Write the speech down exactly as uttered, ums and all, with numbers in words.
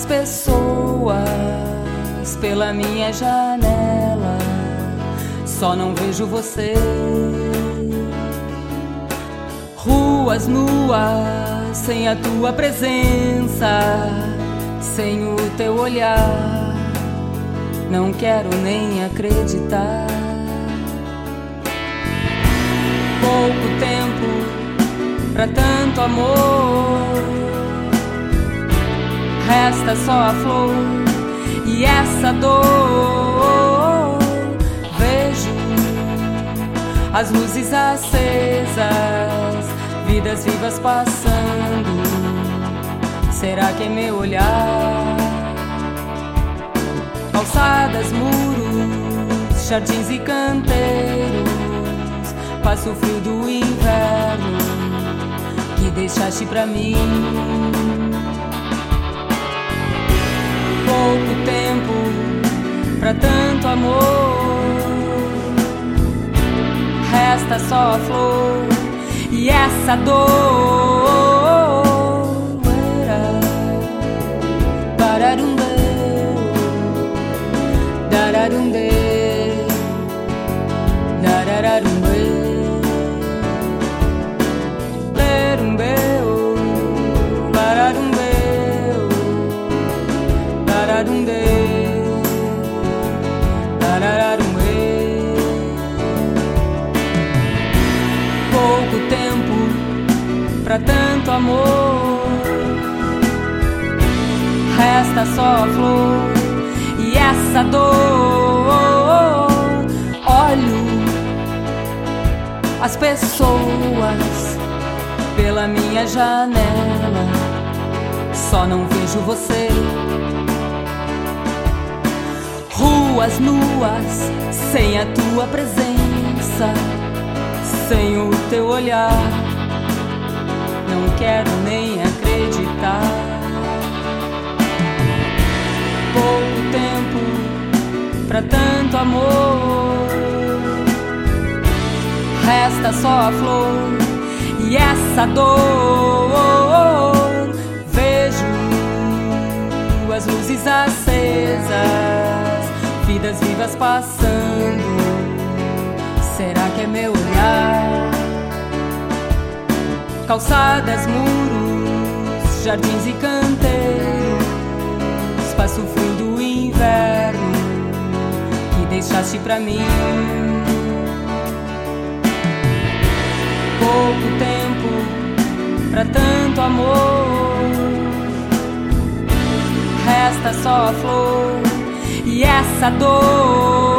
as pessoas pela minha janela, só não vejo você. Ruas nuas sem a tua presença, sem o teu olhar, não quero nem acreditar. Pouco tempo pra tanto amor, resta só a flor e essa dor. Vejo as luzes acesas, vidas vivas passando. Será que é meu olhar? Calçadas, muros, jardins e canteiros, passo o frio do inverno que deixaste pra mim. Pouco tempo pra tanto amor, resta só a flor e essa dor. Dararumbe, dararumbe, dararumbe, lerumbe, dararumbe, dararumbe, dararumbe. Pouco tempo pra tanto amor, resta só a flor e essa dor. Olho as pessoas pela minha janela, só não vejo você. Ruas nuas sem a tua presença, sem o teu olhar, não quero nem acreditar. Pouco tempo pra tanto amor, resta só a flor e essa dor. Vejo as luzes acesas, vidas vivas passando. Será que é meu olhar? Calçadas, muros, jardins e canteiros, passo o frio do inverno que deixaste pra mim. Pouco tempo pra tanto amor, resta só a flor e essa dor.